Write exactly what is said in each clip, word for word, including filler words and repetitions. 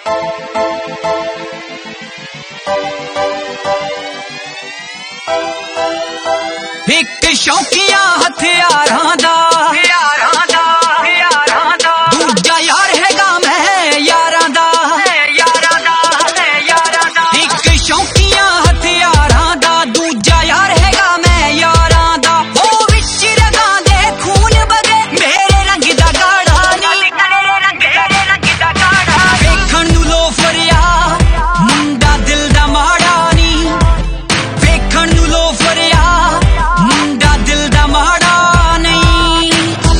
एक शौकिया हथियारां दा यारां दा यारां दा दूजा यार हैगा मैं यारां दा यारां दा यारां दा एक शौकिया हथियारां दा दूजा यार हैगा मैं यारां दा ओ विच रगां दे खून बगे मेरे रंग दा गाड़ा नी मेरे रंग मेरे रंग दा गाड़ा वेखण नूं लोफरिया मुंडा दिल दा माड़ा नी वेखण नूं लोफरिया मुंडा दिल दा माड़ा नहीं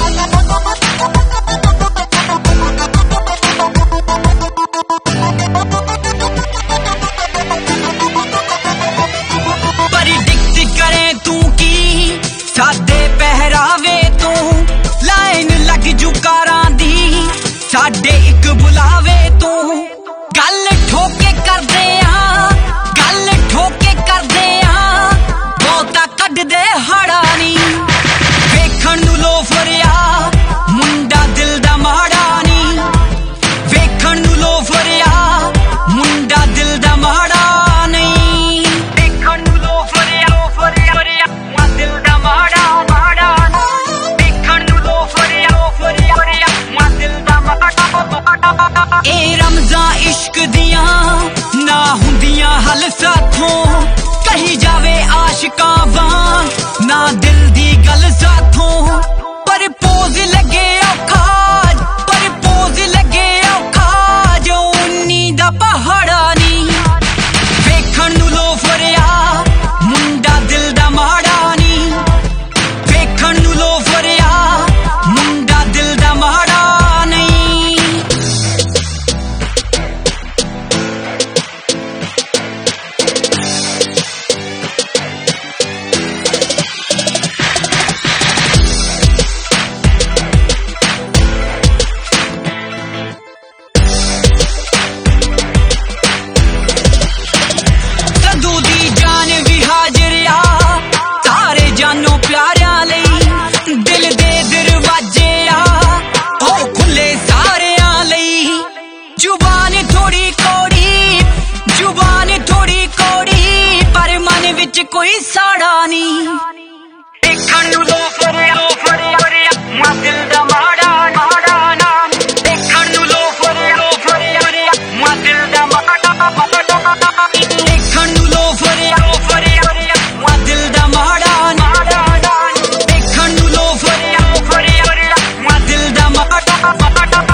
प्रेडिक्ट करे तू की साडे पहरावे तू लाइन लग जू कारां दी साडे एक बुलावे तू गल ठोके करदे आ गल ठोके करदे आ बहुता कढ दे हाड़ा नी वेखण नूं लोफरिया मुंडा दिल दा माड़ा नी वेखण नूं लोफरिया मुंडा दिल दा माड़ा नहीं वेखण नूं लोफरिया लोफरिया मुंडा दिल दा माड़ा माड़ा वेखण नूं लोफरिया लोफरिया मुंडा दिल दा माड़ा ए रमज़ां इश्क दियां ना हुंदियां हल साथों कही जावे आशिकां वां ना दिल दी गल साथों पर पोज लगे औखा पर पोज लगे औखा जो उन्नी दा पहाड़ा नी वेखण नूं लोफरिया मुंडा दिल दा माड़ा नी वेखण नूं लोफरिया मुंडा दिल दा माड़ा नहीं कदू दी जान भी हाजिर आ सारे जानो प्यारियां लई दिल दे दरवाजे आ ओ खुले सारियां लई जुबान थोड़ी कौड़ी जुबान थोड़ी कौड़ी पर मन विच कोई साड़ा नी वेखण नूं लोफरिया लोफरिया मुंडा दिल दा माड़ा माड़ा ना वेखण नूं लोफरिया लोफरिया मुंडा दिल दा माड़ा माड़ा वेखण नूं लोफरिया लोफरिया मुंडा दिल दा माड़ा माड़ा वेखण नूं लोफरिया लोफरिया मुंडा दिल दा माड़ा